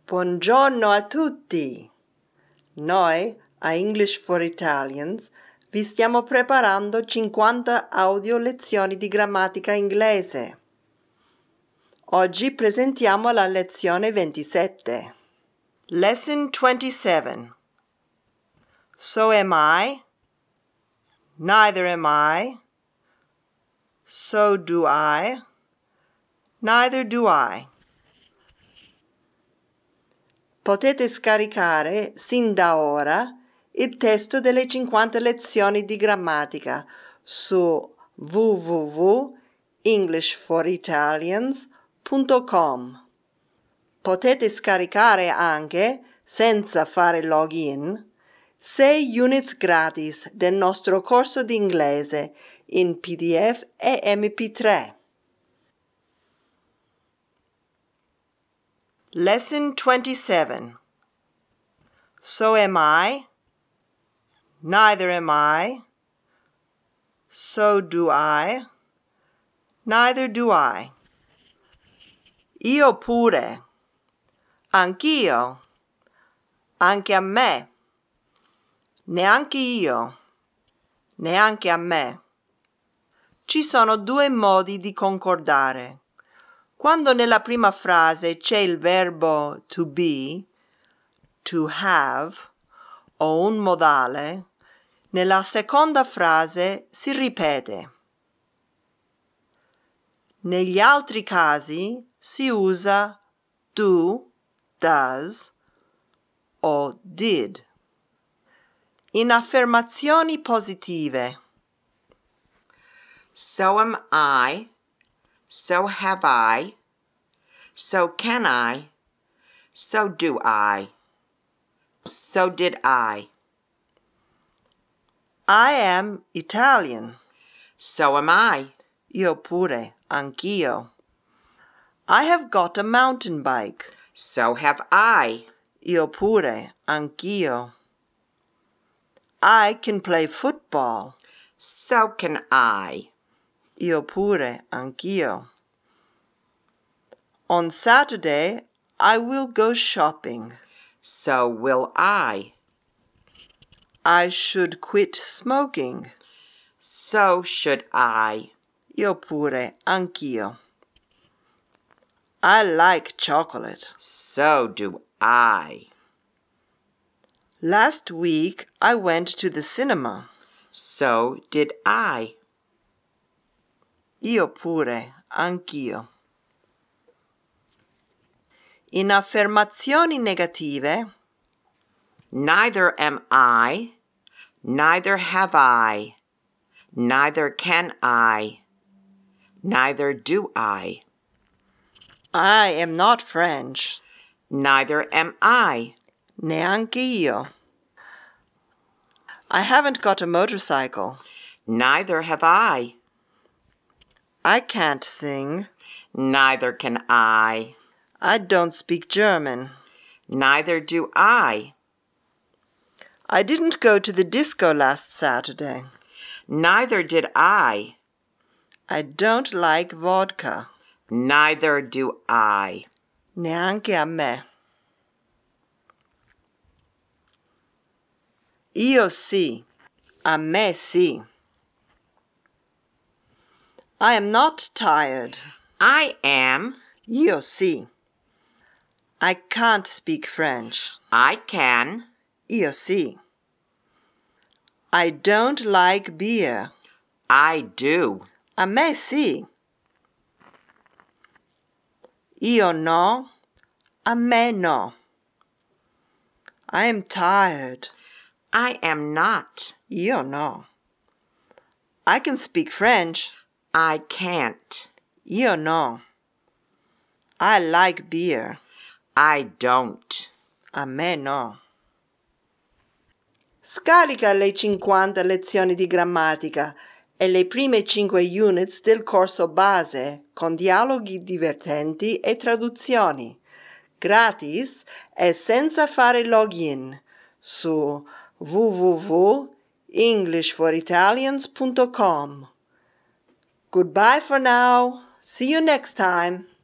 Buongiorno a tutti! Noi, a English for Italians, vi stiamo preparando 50 audio lezioni di grammatica inglese. Oggi presentiamo la lezione 27. Lesson 27. So am I. Neither am I. So do I. Neither do I. Potete scaricare sin da ora il testo delle 50 lezioni di grammatica su www.englishforitalians.com. Potete scaricare anche, senza fare login, 6 units gratis del nostro corso di inglese in PDF e MP3. Lesson 27. So am I. Neither am I. So do I. Neither do I. Io pure. Anch'io. Anche a me. Neanche io. Neanche a me. Ci sono due modi di concordare. Quando nella prima frase c'è il verbo to be, to have, o un modale, nella seconda frase si ripete. Negli altri casi si usa do, does o did. In affermazioni positive. So am I. So have I. So can I. So do I. So did I. I am Italian. So am I. Io pure, anch'io. I have got a mountain bike. So have I. Io pure, anch'io. I can play football. So can I. Io pure, anch'io. On Saturday, I will go shopping. So will I. I should quit smoking. So should I. Io pure, anch'io. I like chocolate. So do I. Last week, I went to the cinema. So did I. Io pure, anch'io. In affermazioni negative, Neither am I. Neither have I. Neither can I. Neither do I. I am not French. Neither am I. Neanche io. I haven't got a motorcycle. Neither have I. I can't sing. Neither can I. I don't speak German. Neither do I. I didn't go to the disco last Saturday. Neither did I. I don't like vodka. Neither do I. Neanche a me. Io sì. A me sì. I am not tired. I am. Io sì. I can't speak French. I can. Io sì. I don't like beer. I do. A me sì. Io no. A me no. I am tired. I am not. Io no. I can speak French. I can't. Io no. I like beer. I don't. A me no. Scarica le 50 lezioni di grammatica e le prime 5 units del corso base con dialoghi divertenti e traduzioni, gratis e senza fare login, su www.englishforitalians.com. Goodbye for now. See you next time.